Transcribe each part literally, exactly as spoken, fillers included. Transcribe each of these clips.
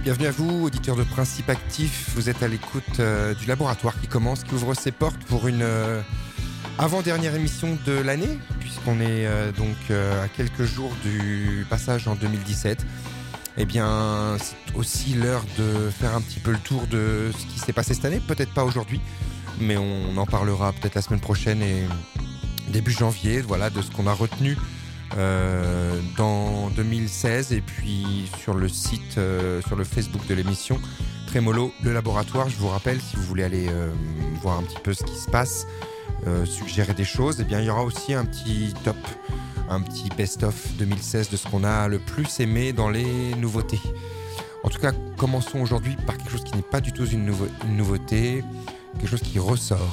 Bienvenue à vous, auditeurs de Principe Actif. Vous êtes à l'écoute euh, du laboratoire qui commence, qui ouvre ses portes pour une euh, avant-dernière émission de l'année, puisqu'on est euh, donc euh, à quelques jours du passage en deux mille dix-sept. Eh bien, c'est aussi l'heure de faire un petit peu le tour de ce qui s'est passé cette année. Peut-être pas aujourd'hui, mais on en parlera peut-être la semaine prochaine et début janvier, voilà, de ce qu'on a retenu Euh, dans deux mille seize et puis sur le site, euh, sur le Facebook de l'émission Trémolo, le laboratoire. Je vous rappelle, si vous voulez aller euh, voir un petit peu ce qui se passe, euh, suggérer des choses, eh bien il y aura aussi un petit top, un petit best-of deux mille seize de ce qu'on a le plus aimé dans les nouveautés. En tout cas, commençons aujourd'hui par quelque chose qui n'est pas du tout une, nouveau- une nouveauté, quelque chose qui ressort.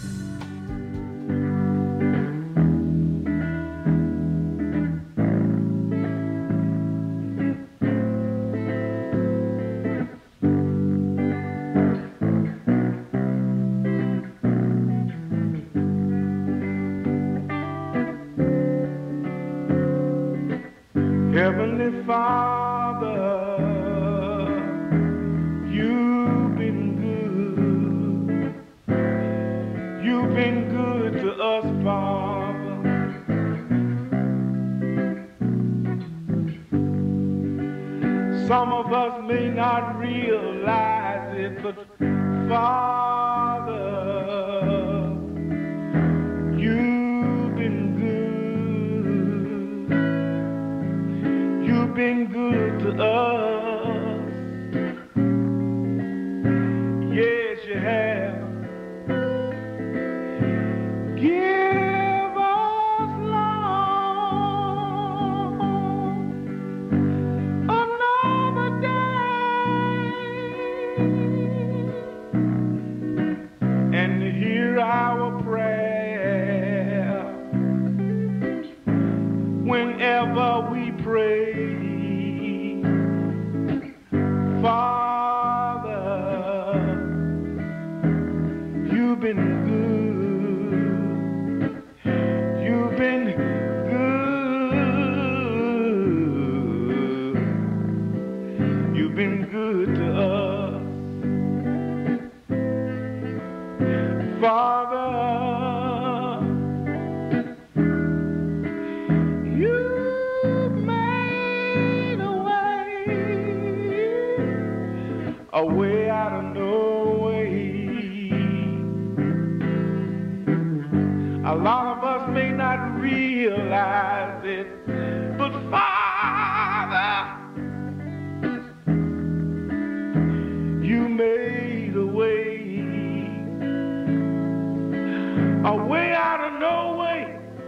Heavenly Father, you've been good. You've been good to us, Father. Some of us may not realize it, but Father, you've been good. You've been good to us. Yes, you have. Give us, Lord, another day, and hear our prayer whenever we pray. Father, you've been good. You've been good. You've been good to us. Father, you've made a way, a way out of no way. A lot of us may not realize it, but Father, you made a way, a way out of no way,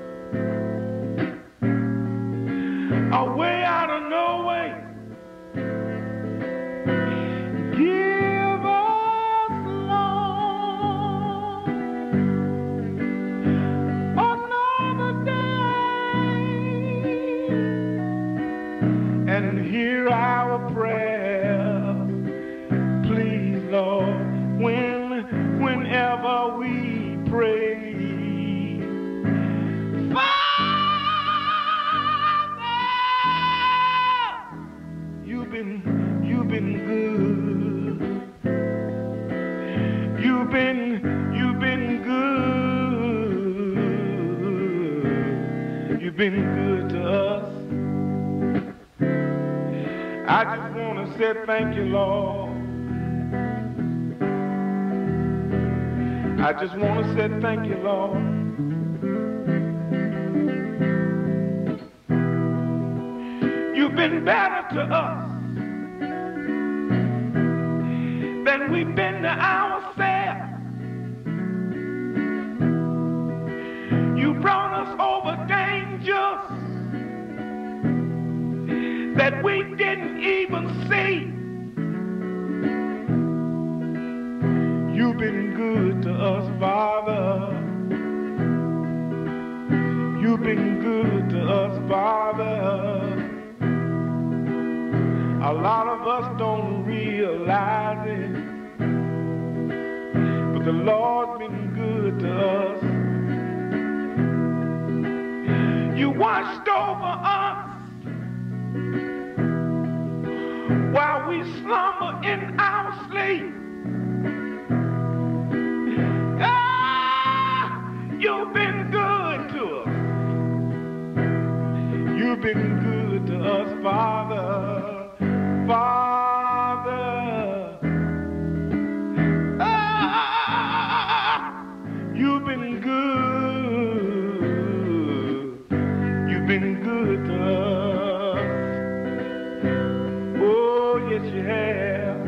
a way out of no way. Give us, Lord, another day, and hear our prayer. Please, Lord, when, whenever we pray. Father, you've been, you've been good. You've been, you've been good. You've been good to us. I just want to say thank you, Lord. I just want to say thank you, Lord. You've been better to us than we've been to ourselves. You brought us over dangers that we didn't even see. You've been good to us, Father. You've been good to us, Father. A lot of us don't realize it, but the Lord's been good to us. You watched over us while we we slumber in our sleep. Ah, you've been good to us. You've been good to us, Father, Father. Ah, you've been good. You've been good to us. Oh, yes, you have.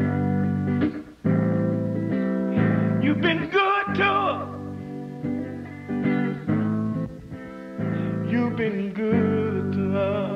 You've been good to us. You've been good to us.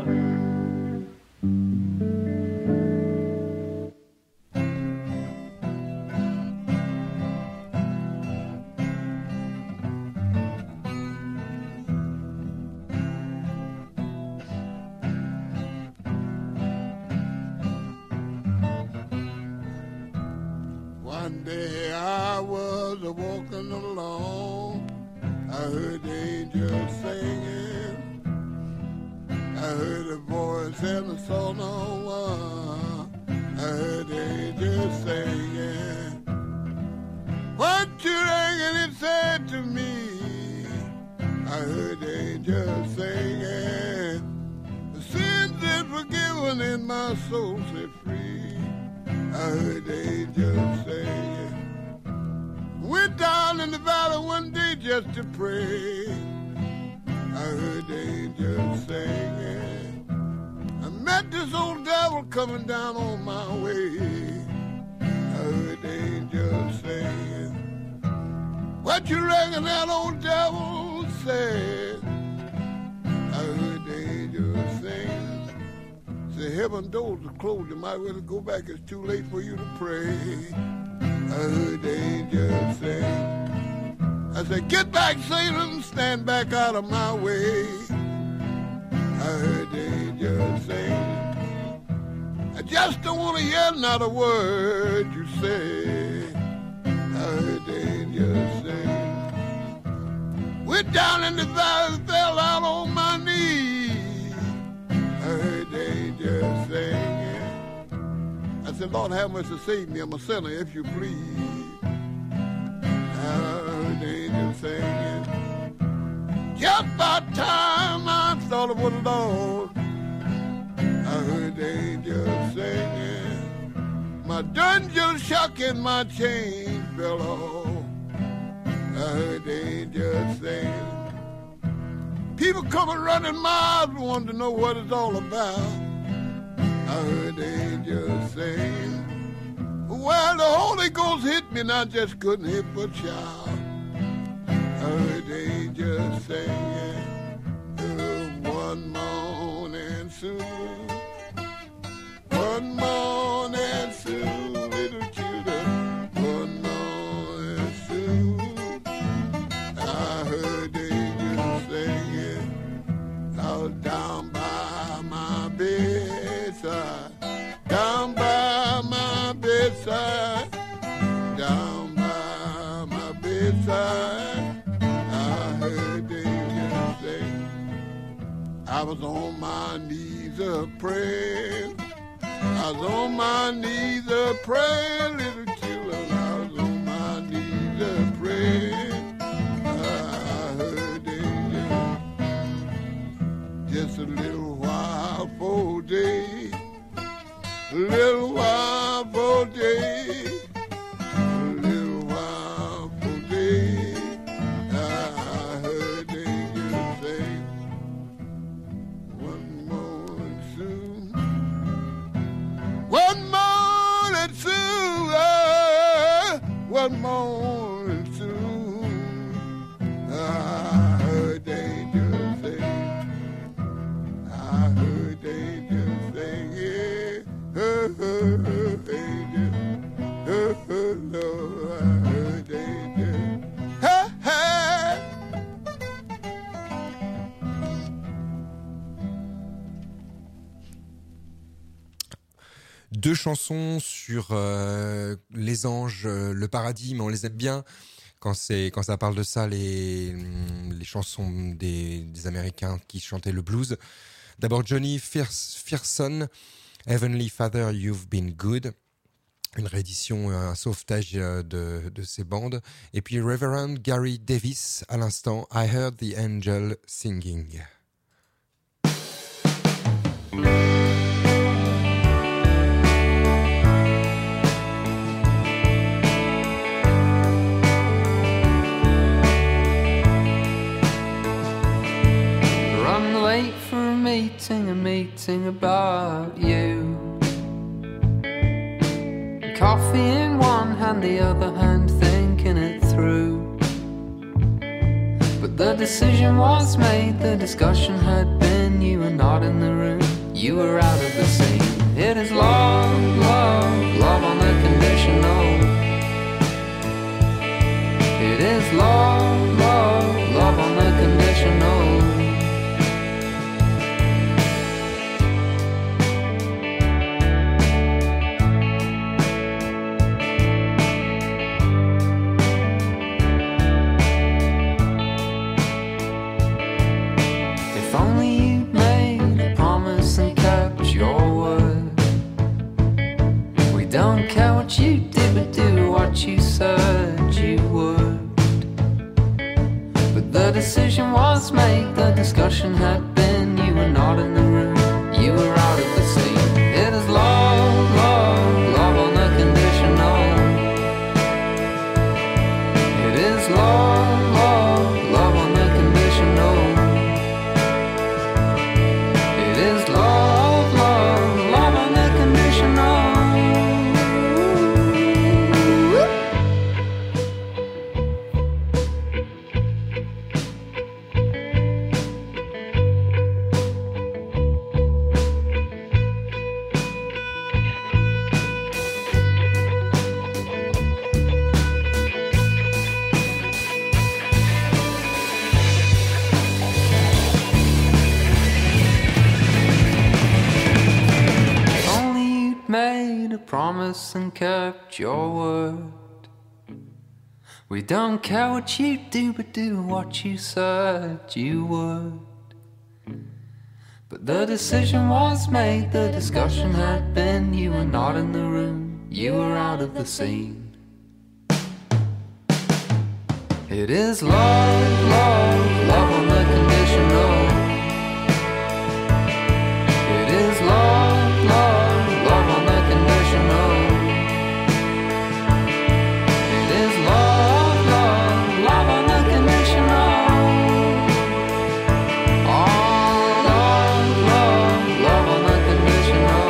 One day I was walking along, I heard the angels singing, I heard a voice and I saw no one, I heard the angels singing. What you reckon it said to me? I heard the angels singing, the sins is forgiven and my soul set free. I heard the angels singing. Went down in the valley one day just to pray. I heard the angels singing. I met this old devil coming down on my way. I heard the angels singing. What you reckon that old devil said? I heard the angels singing. The heaven doors are closed, you might well go back, it's too late for you to pray. I heard the angels sing. I said, get back, Satan, stand back out of my way. I heard the angels sing. I just don't want to hear not a word you say. I heard the angels sing. We're down in the valley, fell out on my knees. I heard the angels singing. I said, Lord, have mercy, save me. I'm a sinner, if you please. I heard the angels singing. Just about time I thought of what the Lord. I heard the angels singing. My dungeon shook and my chains fell off. I heard the angels singing. People coming running miles wanting to know what it's all about. I heard the angels sing. Well, the Holy Ghost hit me and I just couldn't hit but shout. I heard the angels singing. Uh, one morning soon, one morning soon, little children, one morning soon. I heard the angels singing. I was down by my bedside, down by my bedside, down by my bedside. I heard the angels sing. I was on my knees a praying. I was on my knees a praying, little children. I was on my knees a praying. I heard the angels. Just a little while for day, a little while for day, a little while for day. I heard the angels say, one morning soon, one morning soon, uh, one morning soon. I heard the angels say. I heard the angels sing, yeah. Oh, oh, oh, angels. Oh, oh, Lord, I heard the angels. Ha, ha. Deux chansons sur euh, les anges, euh, le paradis, mais on les aime bien quand c'est quand ça parle de ça, les les chansons des, des Américains qui chantaient le blues. D'abord Johnny Fearson Heavenly Father, You've Been Good, une réédition, un sauvetage de, de ces bandes. Et puis Reverend Gary Davis, à l'instant, I Heard the Angel Singing. Run late for a meeting, a meeting about you. Coffee in one hand, the other hand thinking it through. But the decision was made, the discussion had been, you were not in the room, you were out of the scene. It is love, love, love on the conditional. It is love, love, love on the conditional. Don't care what you did, but do what you said you would. But the decision was made, the discussion had been, you were not in the room, you were out of the scene. It is love, love, love on the conditional. It is love, love, love on the conditional. It is love, love, love on the conditional. Promise and kept your word. We don't care what you do, but do what you said you would. But the decision was made, the discussion had been, you were not in the room, you were out of the scene. It is love, love, love on the conditional. It is love, love, love on the conditional. It is love, love, love on the conditional. Oh, love, love, love on the conditional.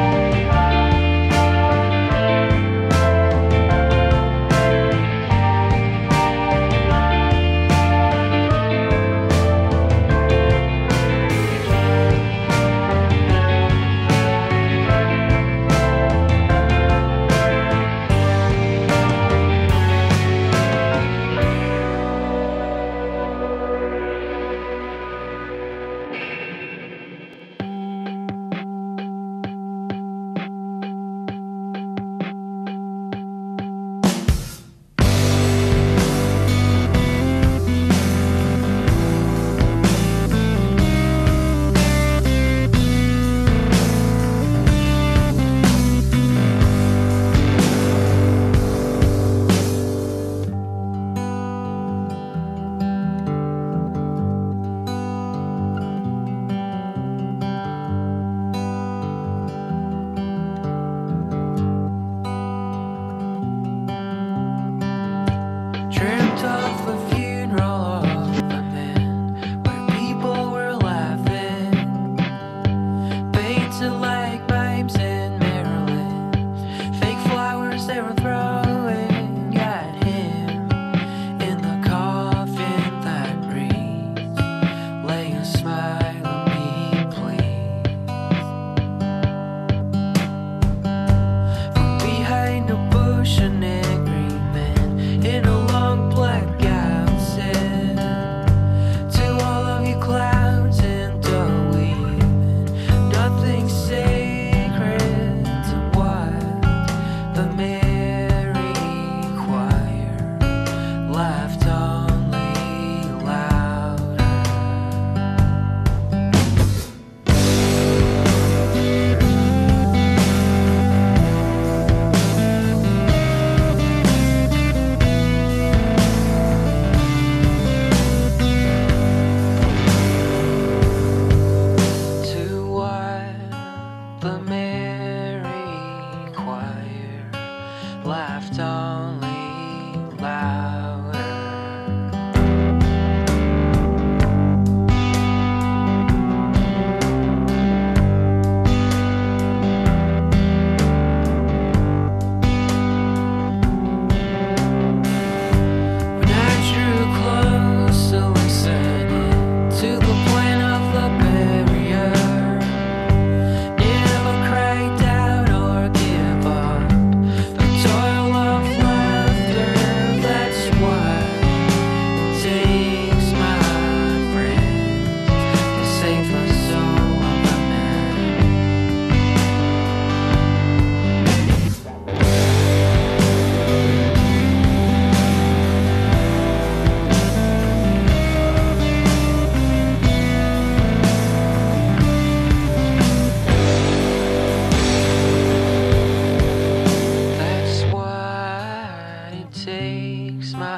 Woo!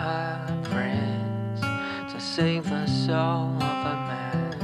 high prince to save the soul of a man.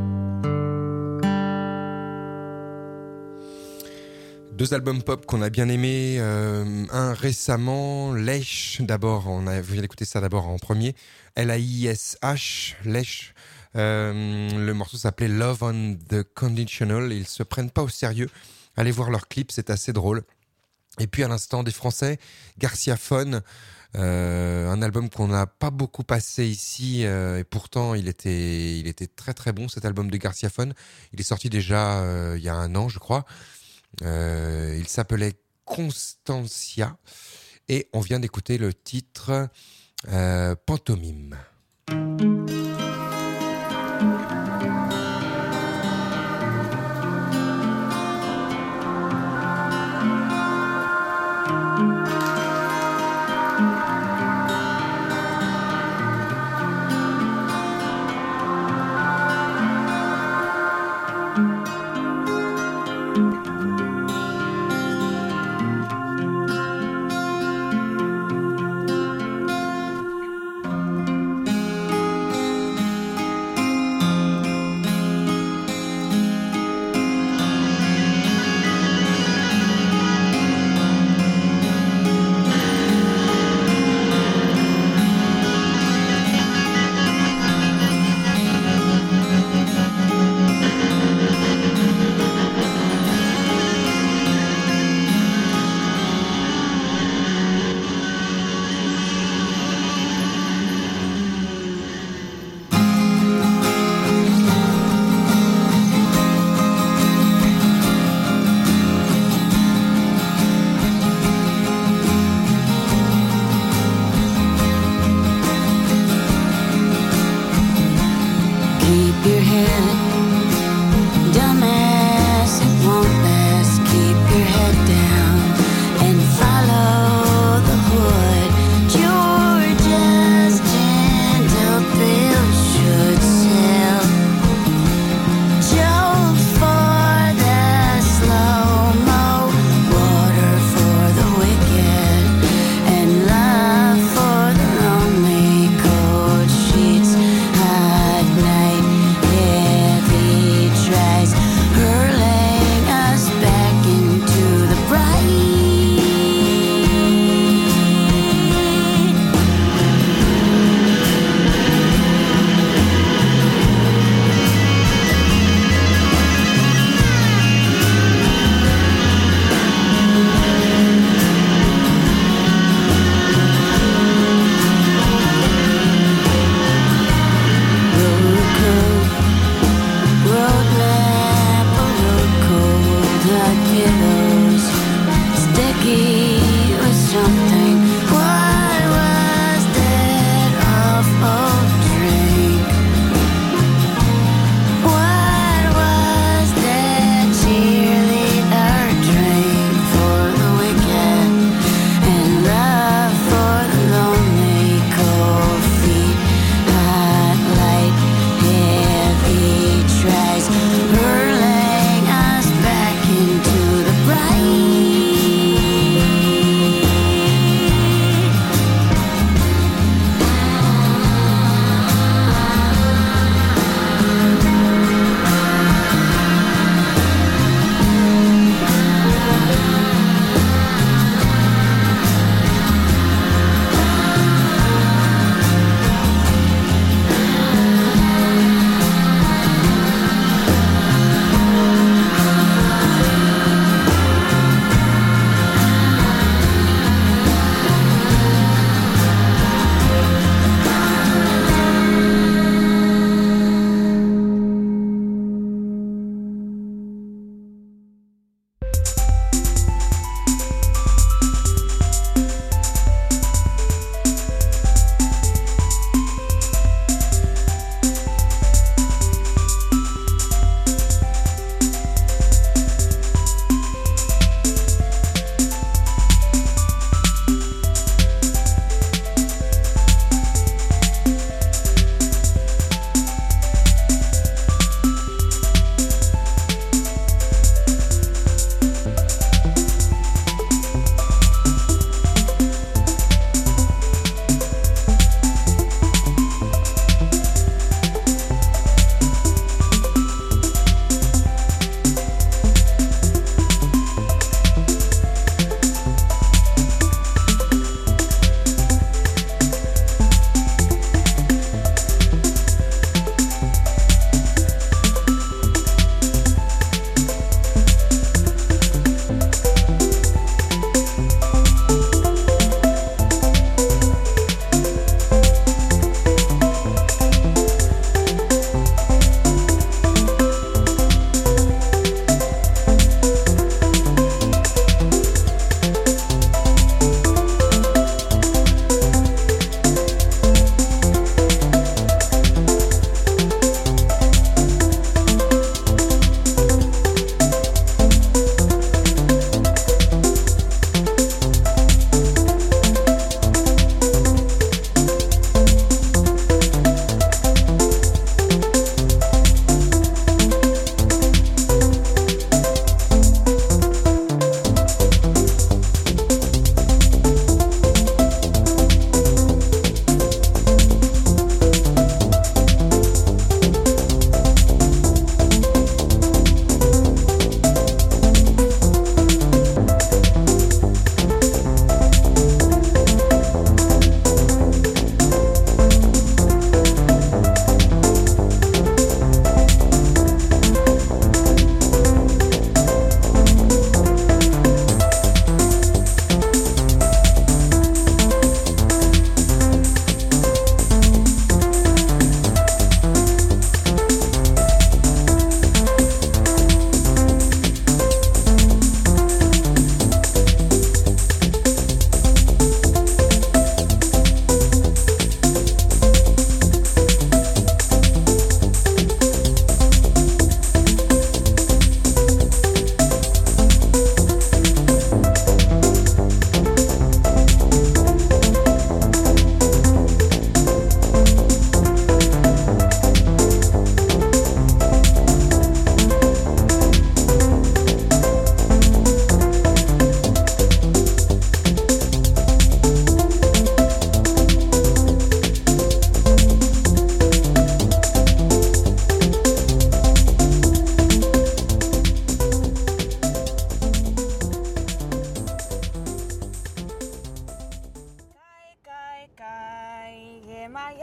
Deux albums pop qu'on a bien aimés, euh, un récemment, Laish d'abord, on a, vous venez d'écouter ça d'abord en premier, L A I S H, Laish, euh, le morceau s'appelait Love on the Conditional, ils se prennent pas au sérieux, allez voir leur clip, c'est assez drôle. Et puis à l'instant des Français, Garcia Phone, euh, un album qu'on n'a pas beaucoup passé ici, euh, et pourtant il était, il était très très bon cet album de Garcia Phone, il est sorti déjà euh, il y a un an je crois. Euh, il s'appelait Constancia et on vient d'écouter le titre euh, Pantomime.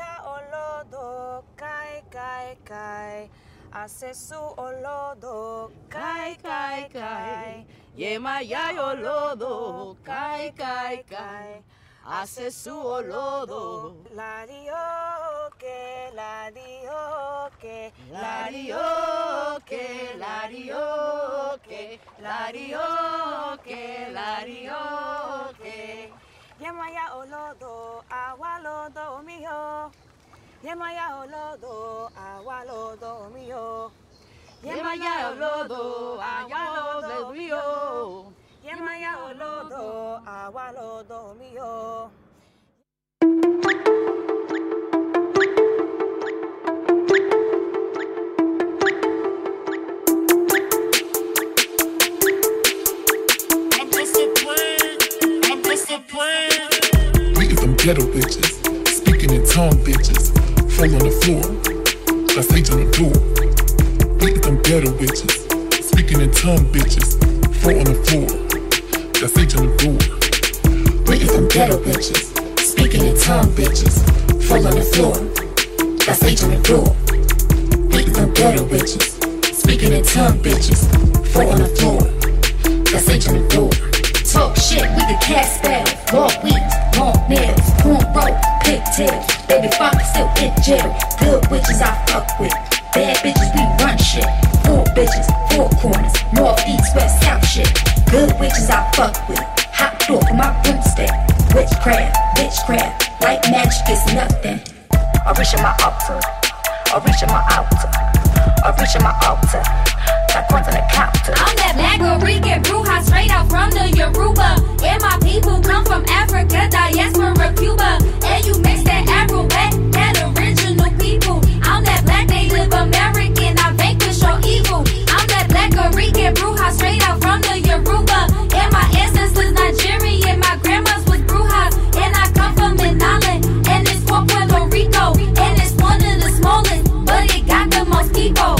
Yemaya olodo kai kai kai. Asesu olodo kai kai kai. Yemaya olodo kai kai kai. Asesu olodo. Ladio que ladio que ladio que ladio que ladio que ladio que. Yemaya olodo awalodo miyo. Yemaya olodo awalodo miyo. Yemaya olodo awalodo miyo. Yemaya olodo awalodo miyo. I'm disciplined. I'm disciplined. We get them ghetto bitches, speaking in tongue bitches, fall on the floor. That's H on the door. We get them ghetto bitches, speaking in tongue bitches, fall on the floor. That's H on the door. We get them ghetto bitches, speaking in tongue bitches, fall on the floor. That's H on the door. We get them ghetto bitches, speaking in tongue bitches, fall on the floor. That's H on the door. Talk shit, we the cast battle. Long weeds, long nails, cornrow, pigtails. Baby father still in jail. Good witches I fuck with. Bad bitches we run shit. Four bitches, four corners. North, east, west, south shit. Good witches I fuck with. Hot door for my broomstick. Witchcraft, witchcraft. White magic is nothing. I reach in my altar. I reach in my altar. I reach in my altar. Got coins on the counter. I'm that black Rican bruja straight out from the Yoruba. And my people come from Africa, diaspora, Cuba. And you mix that Afro-Wet, that original people. I'm that black Native American, I vanquish your evil. I'm that black Rican bruja straight out from the Yoruba. And my ancestors Nigerian, my grandma's was brujas. And I come from Manala, and it's for Puerto Rico. And it's one of the smallest, but it got the most people.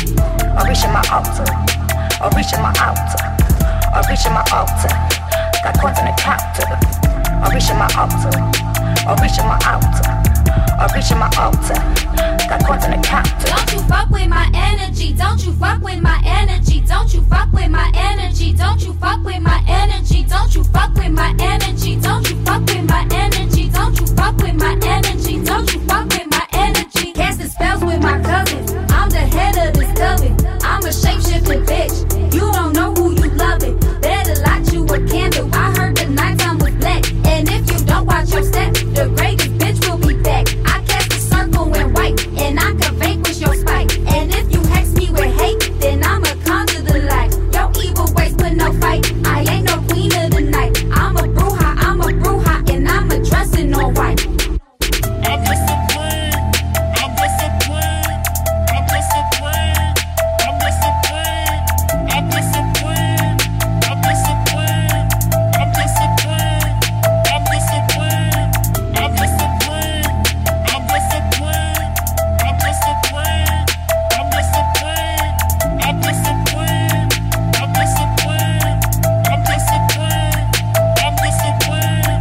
I reach in my altar. I reach in my altar. I reach in my altar. Got coins on the counter. I reach in my altar. I reach in my altar. I reach in my altar. Got coins on the counter. Don't you fuck with my energy. Don't you fuck with my energy. Don't you fuck with my energy. Don't you fuck with my energy. Don't you fuck with my energy. Don't you fuck with my energy. Don't you fuck with my energy. Don't you fuck with my energy. Casting spells with my cousins. I'm the head of this coven. I'm a shape-shifting bitch. You don't know who you loving. Better light you a candle. I heard the nighttime was black. And if you don't watch your step, the greatest bitch will be back. I cast a circle in white, and I can vanquish your spite. And if you hex me with hate, then I'ma conjure the light. Your evil ways put no fight. I ain't no queen of the night. I'm a bruja, I'm a bruja, and I'm a dressing all white. I'm disciplined. I'm disciplined. I'm disciplined. I'm disciplined. I'm disciplined. I'm disciplined. I'm disciplined. I'm disciplined. I'm disciplined. I'm disciplined. I'm disciplined. I'm disciplined. I'm disciplined. I'm disciplined. I'm disciplined. I'm disciplined.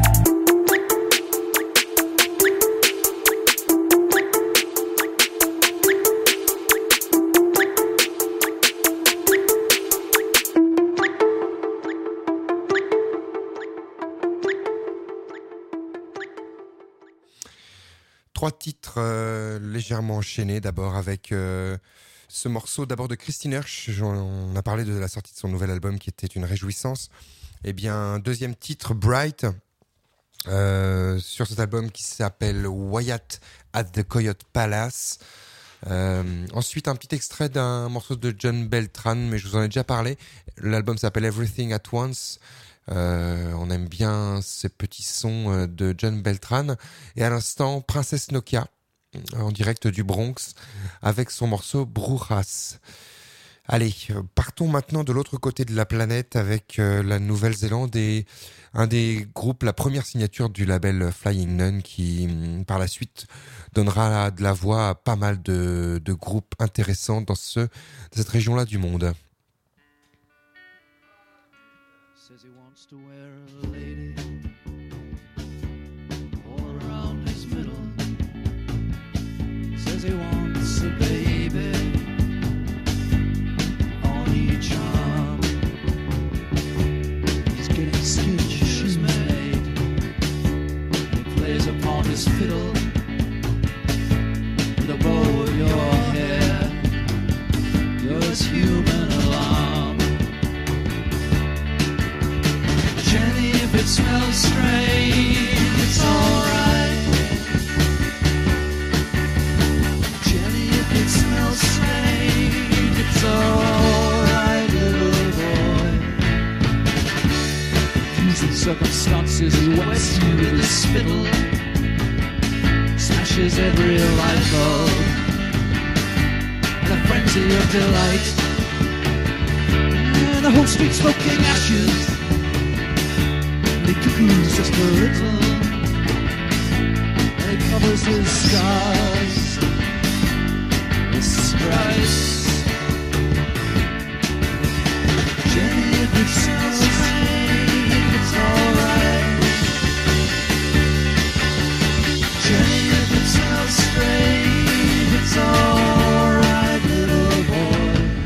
Trois titres euh, légèrement enchaînés, d'abord avec euh, ce morceau d'abord de Christine Hirsch. On a parlé de la sortie de son nouvel album qui était une réjouissance. Et bien, deuxième titre, Bright, euh, sur cet album qui s'appelle Wyatt at the Coyote Palace. Euh, ensuite, un petit extrait d'un morceau de John Beltran, mais je vous en ai déjà parlé. L'album s'appelle Everything at Once. Euh, on aime bien ces petits sons de John Beltran. Et à l'instant, Princesse Nokia, en direct du Bronx, avec son morceau Brujas. Allez, partons maintenant de l'autre côté de la planète avec euh, la Nouvelle-Zélande et un des groupes, la première signature du label Flying Nun qui, par la suite, donnera de la voix à pas mal de, de groupes intéressants dans ce, dans cette région-là du monde. Says he wants to wear a lady all around his middle. strange, it's alright. Jenny, if it smells strange, it's alright, little boy. Using circumstances, he wets you with his spittle, smashes every light bulb in a frenzy of delight. And the whole street smoking ashes, and he cuckoos just a little, and he covers his scars with stripes. Jenny, if it smells strange, it's alright. Jenny, if it smells strange, it's alright, little boy.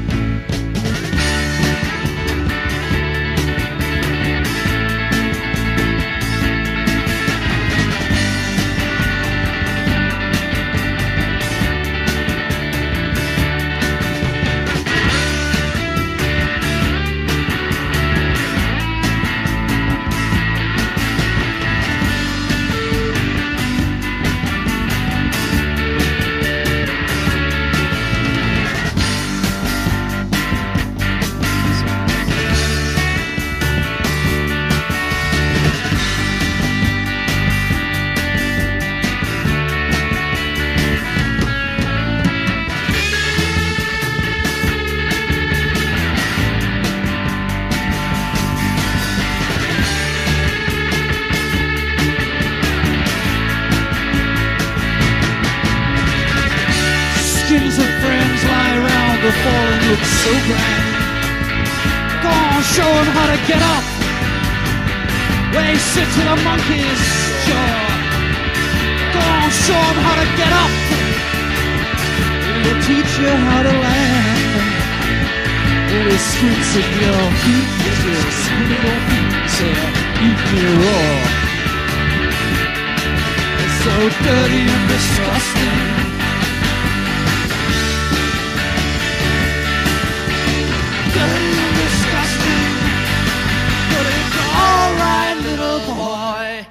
Skins of friends lie around the fallen, look so grand. Go on, show them how to get up. They sit to the monkey's jaw. Go on, show them how to get up. They'll teach you how to land. All the skins of your feet, your skin of your feet, say, eat me raw. It's so dirty and disgusting. Dirty and disgusting, but it's alright, little boy.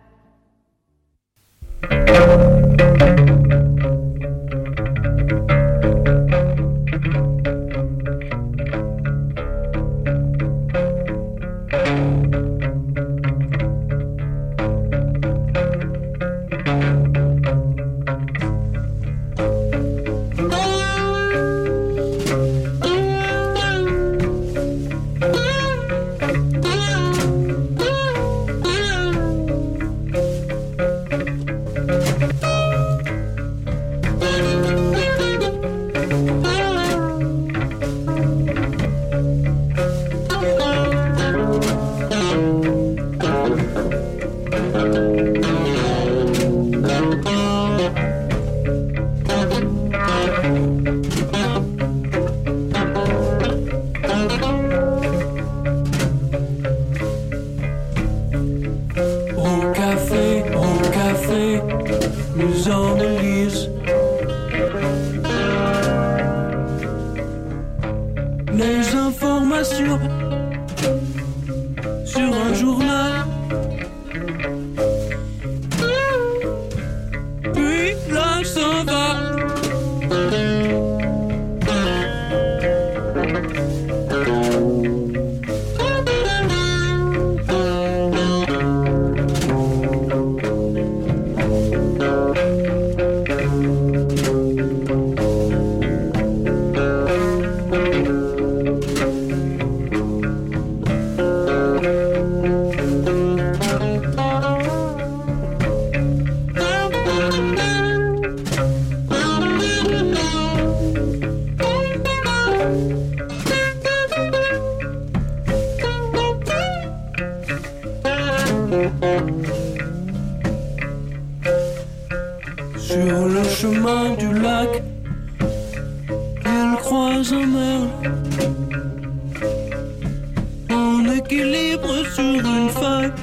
Au café, au café, nous en élise. Les informations sur un journal. Puis là s'en va. Sur le chemin du lac, il croise un merle en équilibre sur une feuille.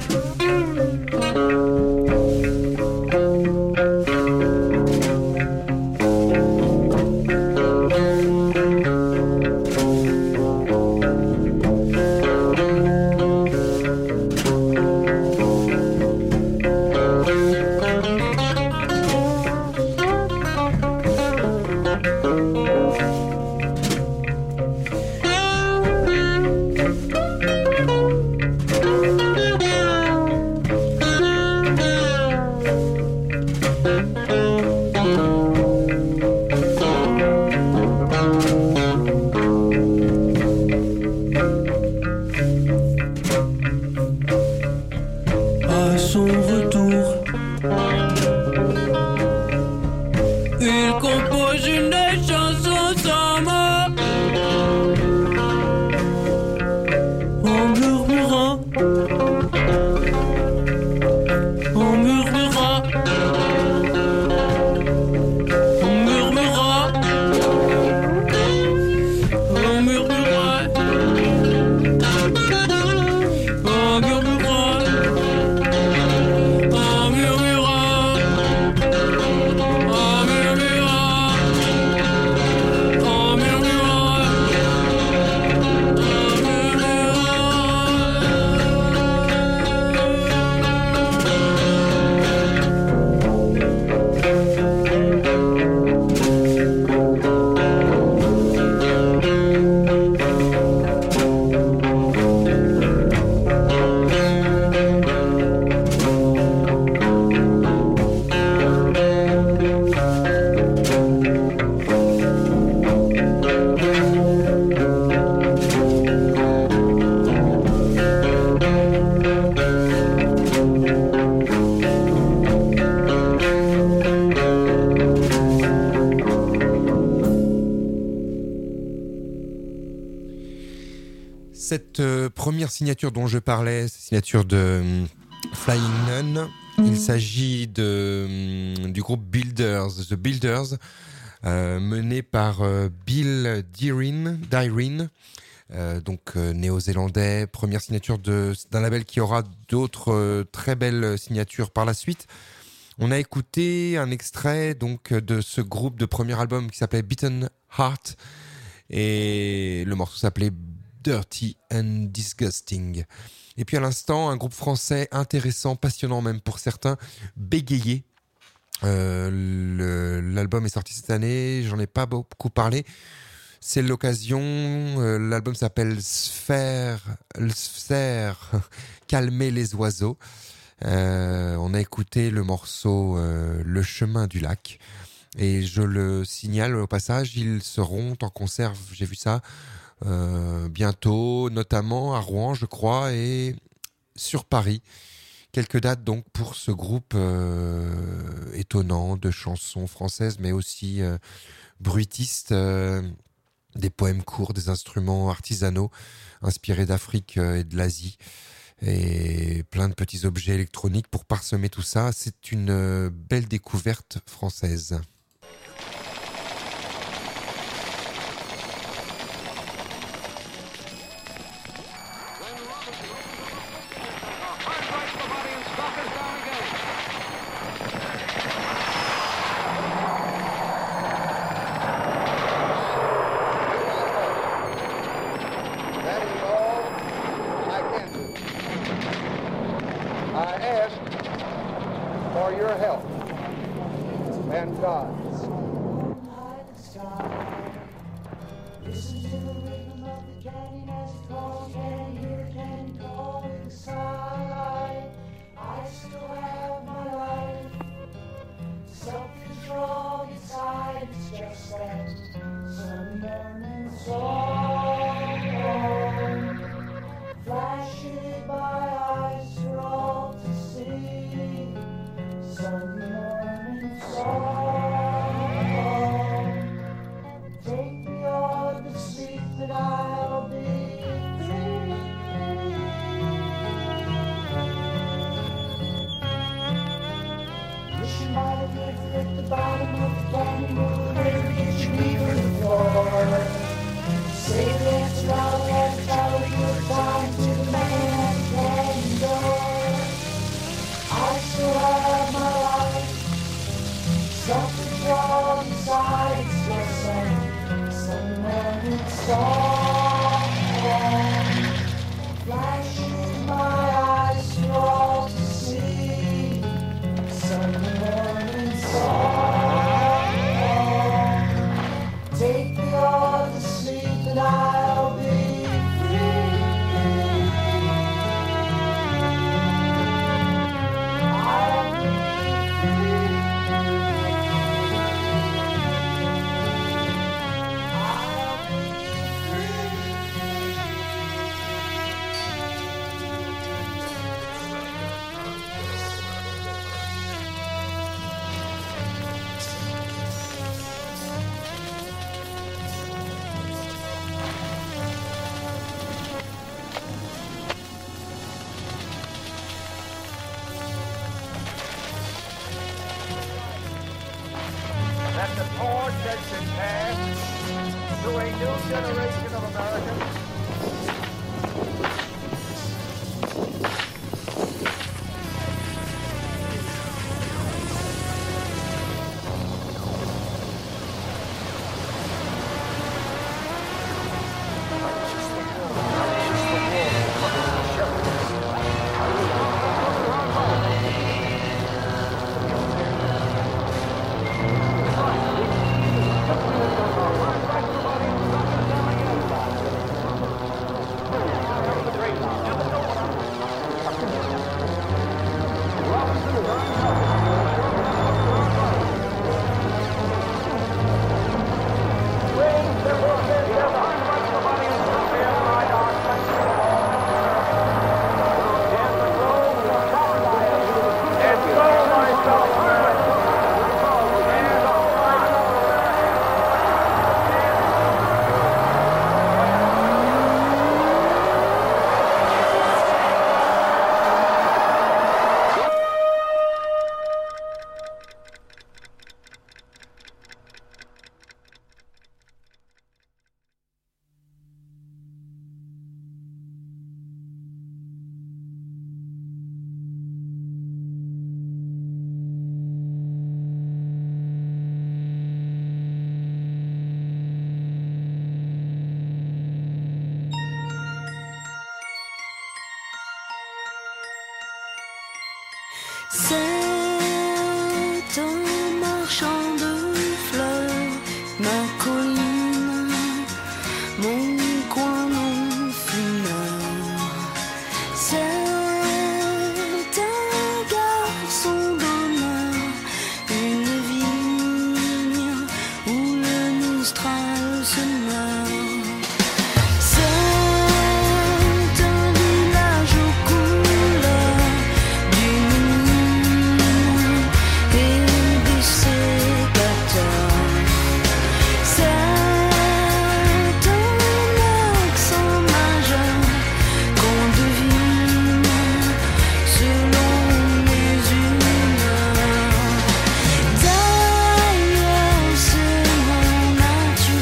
Il compose une chanson sans mots. On murmura, on murmura, on murmura, on murmura, on murmura, on Cette euh, première signature dont je parlais, c'est la signature de euh, Flying Nun. Il s'agit de, euh, du groupe Builders, The Builders, euh, mené par euh, Bill Dyreen, Dyreen euh, donc euh, néo-zélandais. Première signature de, d'un label qui aura d'autres euh, très belles signatures par la suite. On a écouté un extrait donc de ce groupe de premier album qui s'appelait Beaten Heart et le morceau s'appelait Dirty and Disgusting. Et puis à l'instant, un groupe français intéressant, passionnant même pour certains, Bégayé. Euh, le, l'album est sorti cette année, j'en ai pas beaucoup parlé. C'est l'occasion, euh, l'album s'appelle Sphère, Sphère, Calmer les oiseaux. Euh, on a écouté le morceau euh, Le chemin du lac. Et je le signale au passage, ils seront en concert, j'ai vu ça, Euh, bientôt, notamment à Rouen, je crois, et sur Paris. Quelques dates donc pour ce groupe euh, étonnant de chansons françaises, mais aussi euh, bruitistes, euh, des poèmes courts, des instruments artisanaux inspirés d'Afrique et de l'Asie, et plein de petits objets électroniques pour parsemer tout ça. C'est une euh, belle découverte française. Free. that the torch has been passed to a new generation of Americans. C'est un marchand de fleurs, ma colline, mon coin non fumeur. C'est un garçon d'honneur, une vigne où le mistral se meurt. Nature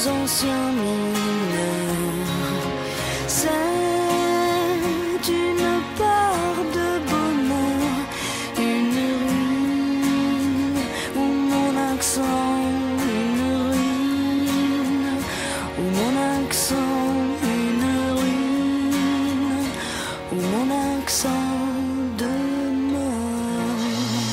deux anciens mineurs. C'est une part de bonheur, une ruine où mon accent, une ruine où mon accent, une ruine où mon accent demeure.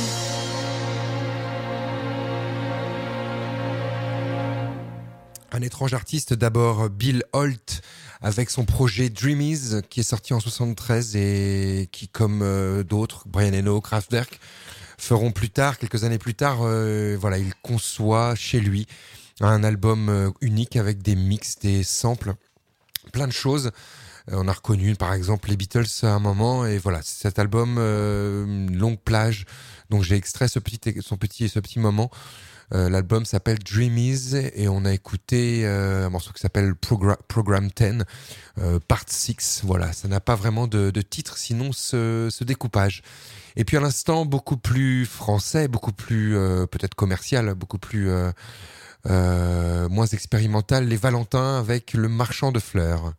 Un étrange artiste, d'abord Bill Holt avec son projet Dreamies qui est sorti en soixante-treize et qui, comme euh, d'autres, Brian Eno, Kraftwerk, feront plus tard, quelques années plus tard, euh, voilà, il conçoit chez lui un album euh, unique avec des mix, des samples, plein de choses. Euh, on a reconnu par exemple les Beatles à un moment et voilà, c'est cet album euh, Longue Plage. Donc j'ai extrait ce petit, son petit, ce petit moment. Euh, l'album s'appelle Dreamies et on a écouté euh, un morceau qui s'appelle Progra- Program dix, euh, Part six. Voilà, ça n'a pas vraiment de, de titre, sinon ce, ce découpage. Et puis à l'instant, beaucoup plus français, beaucoup plus euh, peut-être commercial, beaucoup plus euh, euh, moins expérimental, les Valentins avec Le Marchand de Fleurs.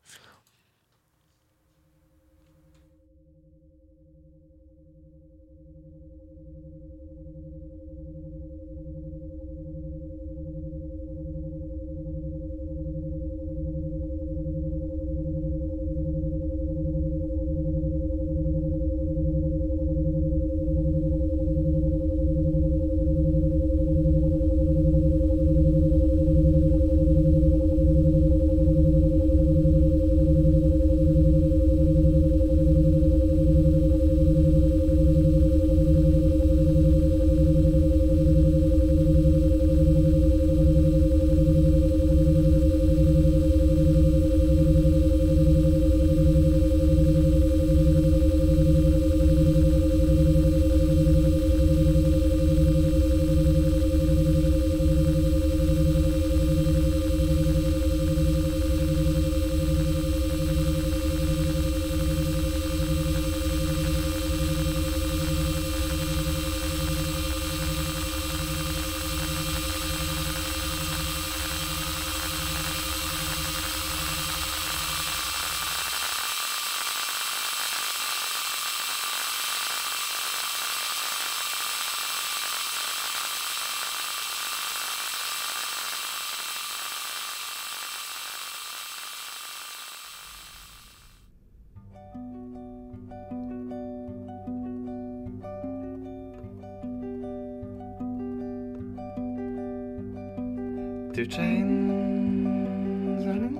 Two chains running.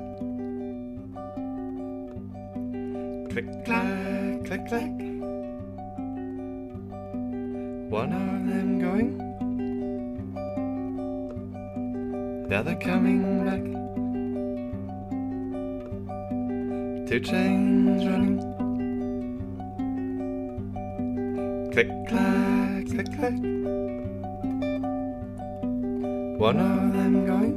Click, clack, click, clack. One of them going, the other coming back. Two chains running. Click, clack, click, clack. One of them going,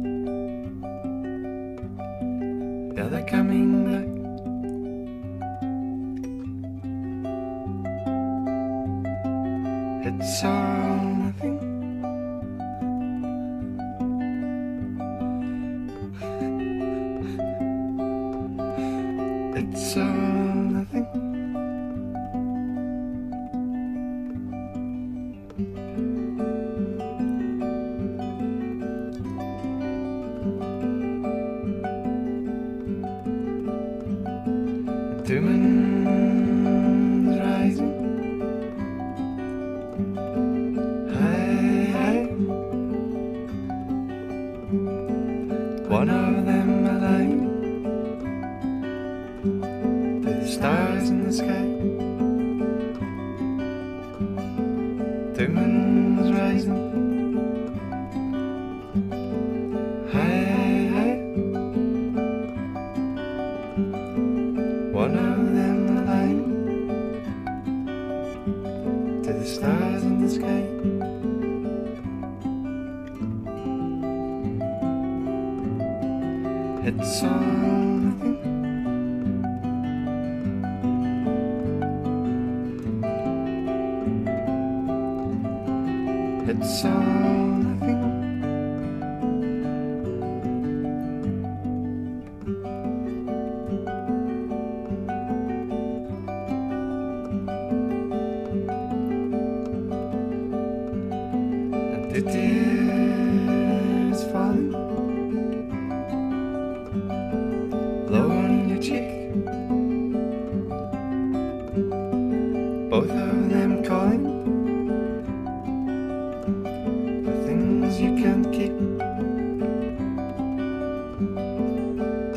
the other coming back. It's all nothing. It's all nothing. The moon's rising. High, high. One of them alive. The stars in the sky. The moon's rising. High, high. One of them alive. To the stars in the sky. It's all nothing. It's all nothing.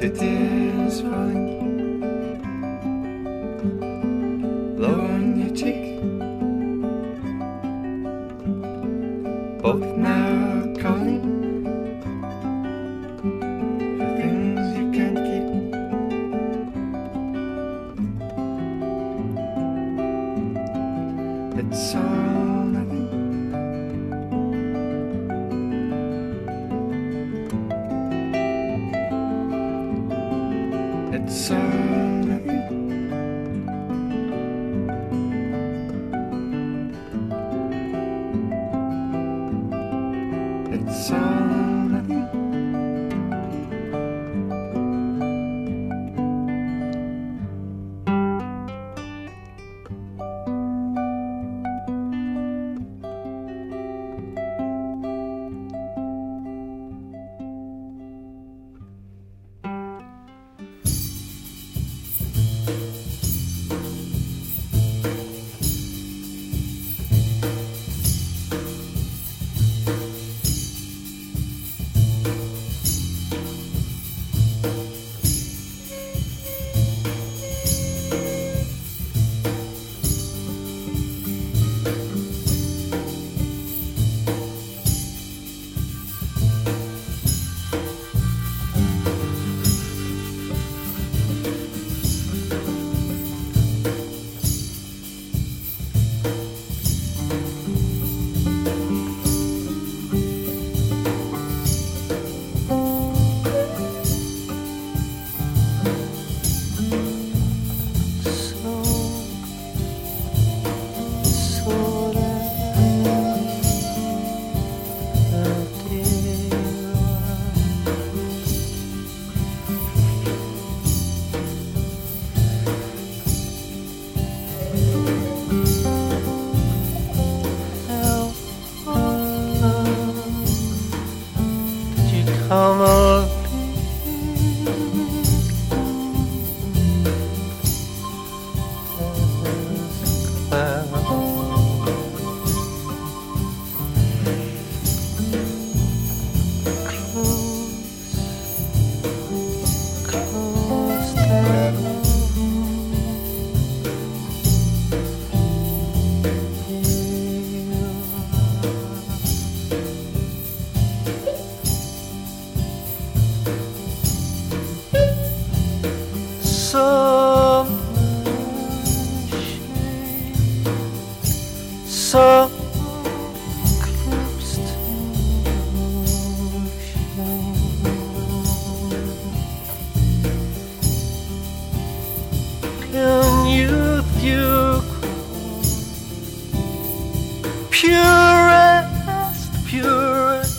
the tears falling low on your cheek, both now calling for things you can't keep. It's all nothing. It's all nothing. It's all nothing. Come on, so so close to can you feel purest, purest?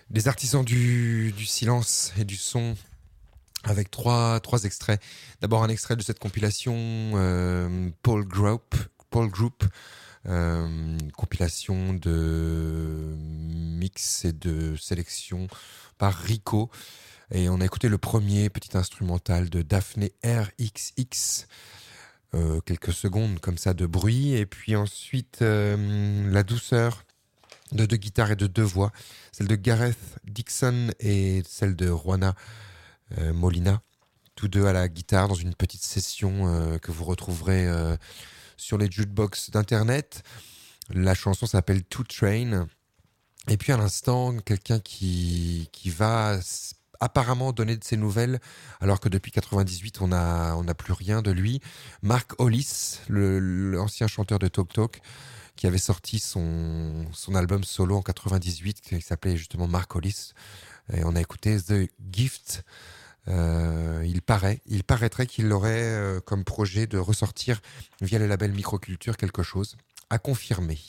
Des artisans du, du silence et du son avec trois, trois extraits. D'abord un extrait de cette compilation euh, Paul Group, Paul Group euh, une compilation de mix et de sélection par Rico. Et on a écouté le premier petit instrumental de Daphné R X X. Euh, quelques secondes comme ça de bruit. Et puis ensuite euh, la douceur de deux guitares et de deux voix, celle de Gareth Dixon et celle de Juana euh, Molina, tous deux à la guitare dans une petite session euh, que vous retrouverez euh, sur les jukebox d'internet. La chanson s'appelle Two Train. Et puis à l'instant, quelqu'un qui, qui va apparemment donner de ses nouvelles, alors que depuis quatre-vingt-dix-huit, on n'a on a plus rien de lui. Mark Hollis, le, l'ancien chanteur de Talk Talk, qui avait sorti son, son album solo en quatre-vingt-dix-huit, qui s'appelait justement Mark Hollis. Et on a écouté The Gift. Euh, il paraît, il paraîtrait qu'il aurait euh, comme projet de ressortir via le label Microculture quelque chose à confirmer.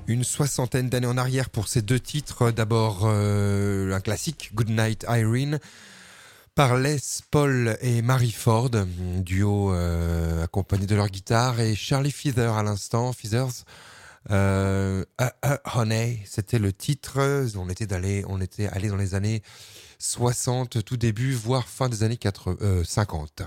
Une soixantaine d'années en arrière pour ces deux titres. D'abord euh, un classique, Goodnight Irene, par Les Paul et Mary Ford, duo euh, accompagné de leur guitare, et Charlie Feather à l'instant, Feathers. Euh, uh, uh, Honey, c'était le titre. On était allé, on était allé dans les années soixante, tout début, voire fin des années quatre-vingts, euh, cinquante.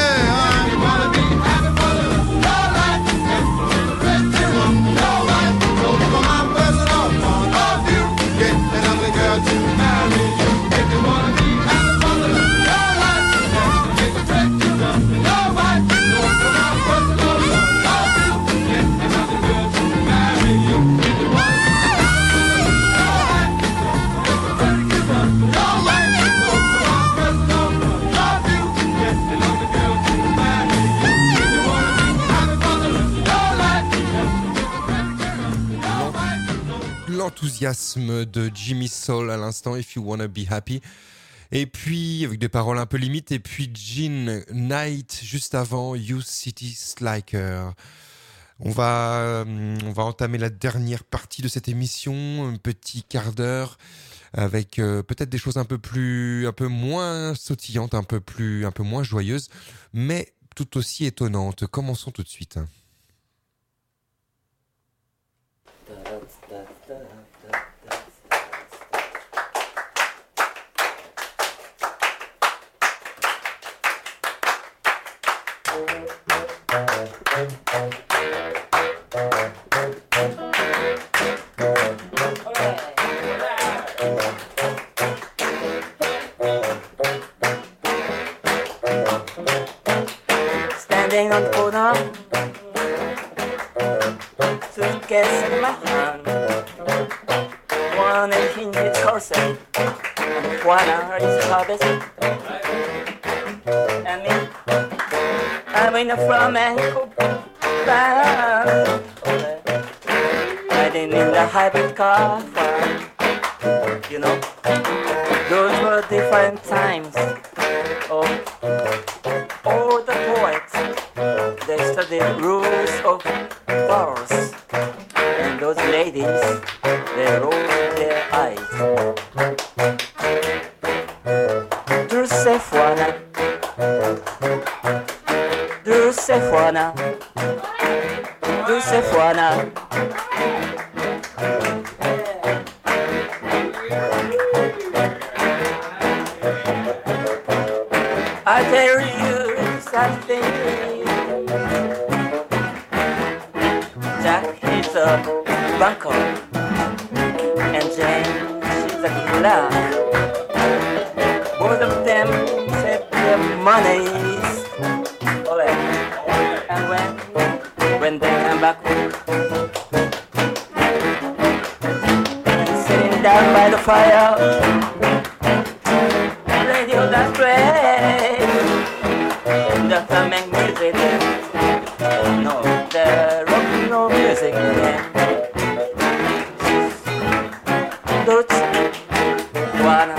Your life, l'enthousiasme de Jimmy Soul à l'instant, If You Wanna Be Happy. Et puis, avec des paroles un peu limites, et puis Jean Knight, juste avant, You City Sliker. On va, on va entamer la dernière partie de cette émission, un petit quart d'heure, avec euh, peut-être des choses un peu plus, un peu moins sautillantes, un peu plus, un peu moins joyeuses, mais tout aussi étonnantes. Commençons tout de suite. Standing on the corner, suitcase in my hand, one in hinted corset, one is harvest, and me, I'm in a flamenco band, riding in the hybrid car, you know, those were different times. Oh, all the poets, they studied rules of bars, and those ladies, they rolled their eyes. Dulce Juana, Dulce Juana, Dulce Juana. I tell you something, Jack is a bunker, and Jane, she's a clerk. Both of them save their monies, alright. And when, when they come back, sitting down by the fire, radio does play the flamenco music, no, the rock and roll music. Dolce Juana,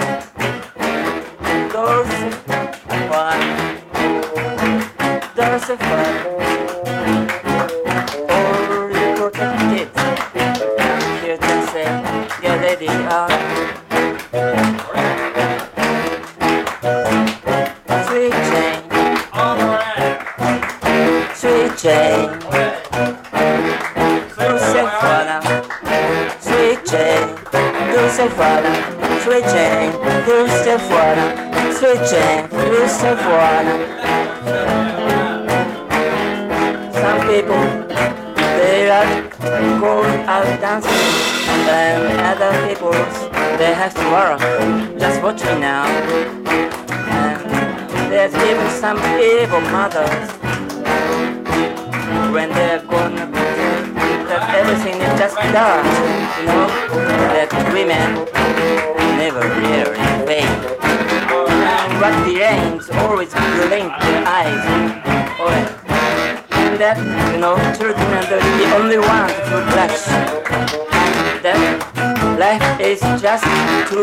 Dolce Juana, Dolce Juana. All the broken kids, here to say, get ready out. Sweet Jane, Dulce Juana, Sweet Jane, Dulce Juana, Sweet Jane, Dulce Juana, Sweet Jane, Dulce Juana. Some people, they are going out dancing, and other people, they have to work. Just watch me now. And there's even some evil mothers, when they're gonna pretend that everything is just dark, you know, that women never really fade. And what rains always blink their eyes. Oh, that, you know, children are the only ones who flash. That life is just to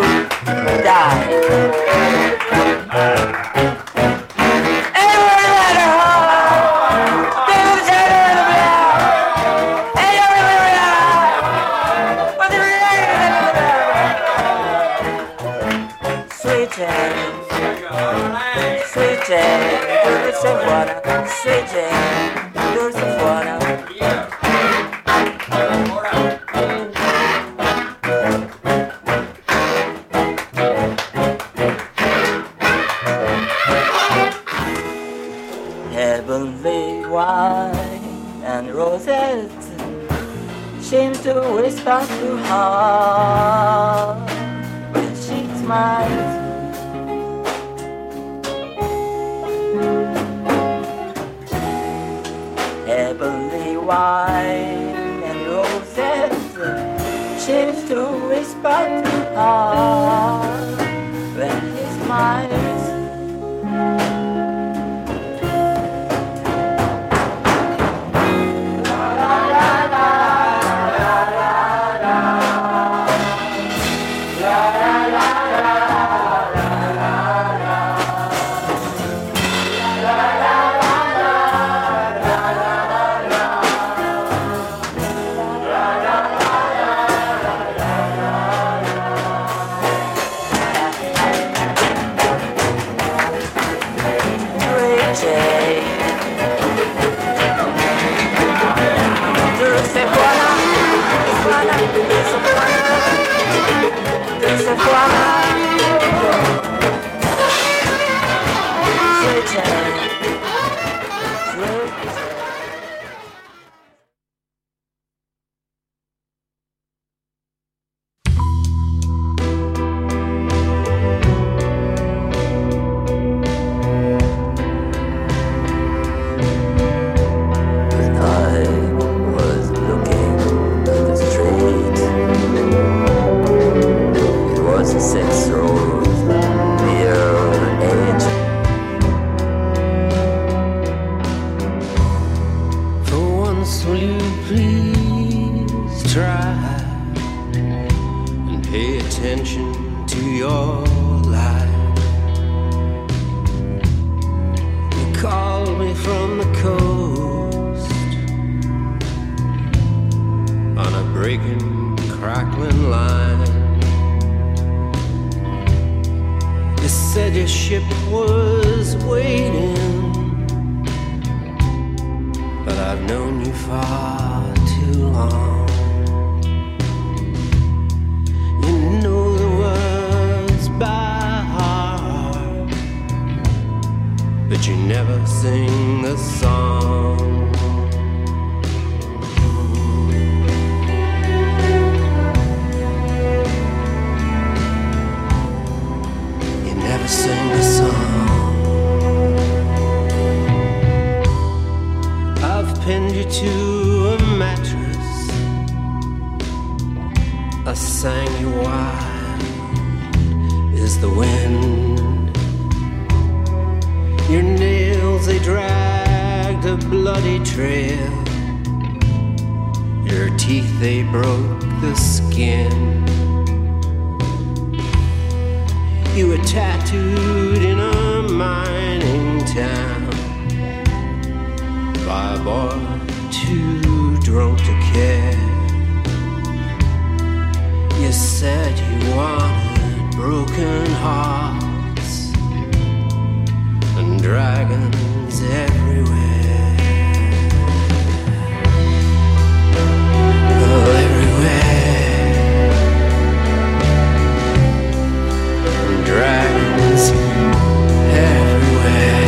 die. Sweet Jane, Dulce Juana, Sweet Jane, Dulce Juana. Heavenly wine and roses seem to whisper to her when she smiles. Heavenly wine and roses seems to whisper to her when he smiles. La, la, la, la, la, la, la. once will you please try and pay attention to your life? You called me from the coast on a breaking, crackling line. You said your ship was waiting, but I've known you far too long. You know the words by heart, but you never sing the song. You never sing the song. I've pinned you to a mattress, I sang you wild is the wind. Your nails, they dragged a bloody trail. Your teeth, they broke the skin. You were tattooed in a mining town by a boy too drunk to care. You said you wanted broken hearts and dragons everywhere. Oh, everywhere. And dragons everywhere.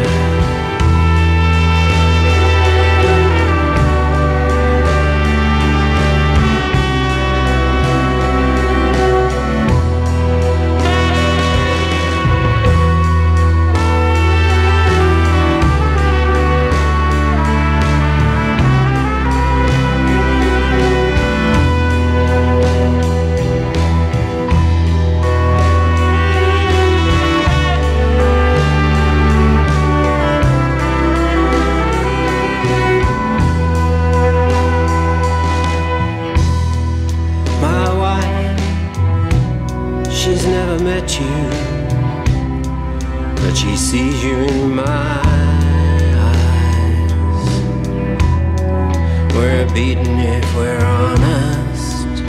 She's never met you, but she sees you in my eyes. We're beaten if we're honest.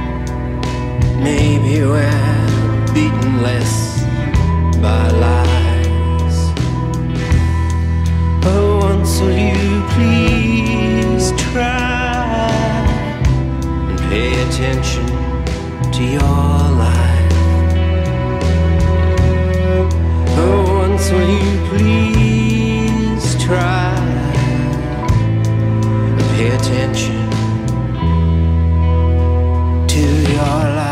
Maybe we're beaten less by lies. Oh, once will you please try and pay attention to your life? Oh, once will you please try and pay attention to your life?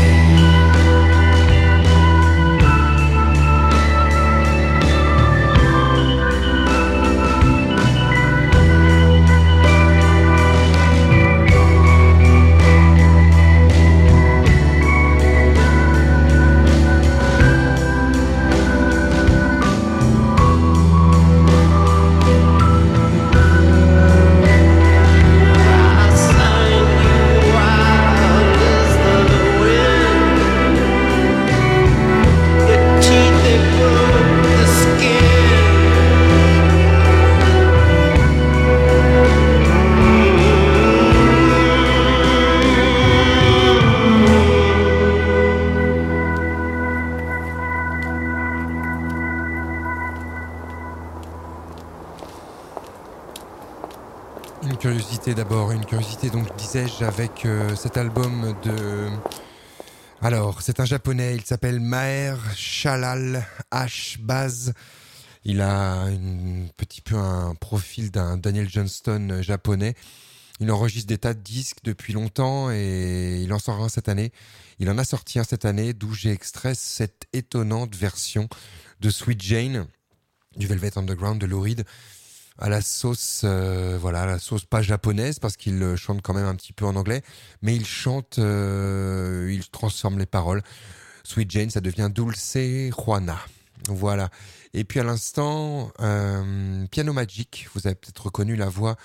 D'abord, une curiosité, donc disais-je, avec euh, cet album de... Alors, c'est un japonais, il s'appelle Maher Shalal H-Baz. Il a un petit peu un profil d'un Daniel Johnston japonais. Il enregistre des tas de disques depuis longtemps et il en sort un cette année. Il en a sorti un cette année, d'où j'ai extrait cette étonnante version de Sweet Jane, du Velvet Underground de Lou Reed, à la sauce, euh, voilà, à la sauce pas japonaise, parce qu'il chante quand même un petit peu en anglais, mais il chante, euh, il transforme les paroles. Sweet Jane, ça devient Dulce Juana. Voilà. Et puis à l'instant, euh, Piano Magic, vous avez peut-être reconnu la voix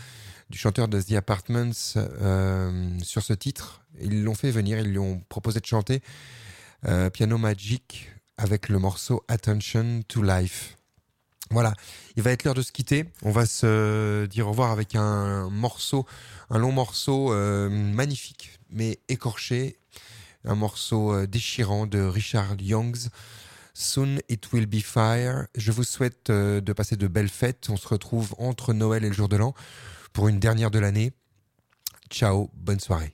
du chanteur de The Apartments euh, sur ce titre. Ils l'ont fait venir, ils lui ont proposé de chanter euh, Piano Magic avec le morceau Attention to Life. Voilà, il va être l'heure de se quitter. On va se dire au revoir avec un morceau, un long morceau euh, magnifique, mais écorché. Un morceau euh, déchirant de Richard Youngs. Soon It Will Be Fire. Je vous souhaite euh, de passer de belles fêtes. On se retrouve entre Noël et le jour de l'an pour une dernière de l'année. Ciao, bonne soirée.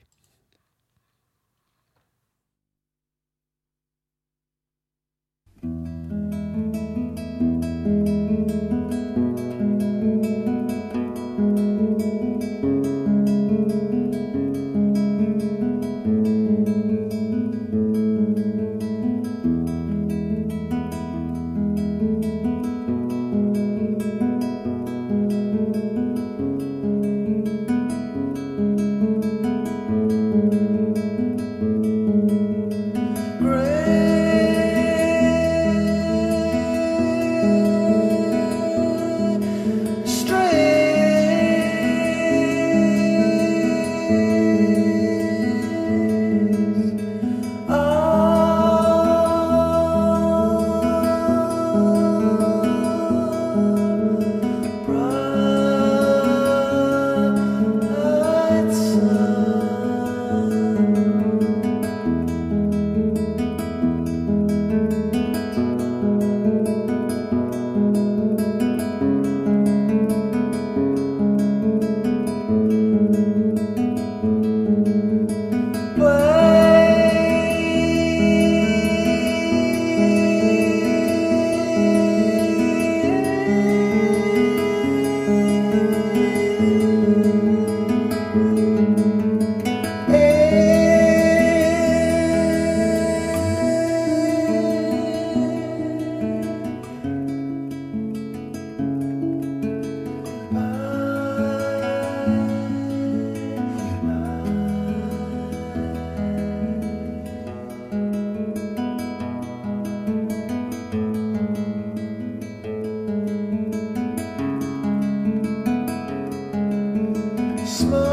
Small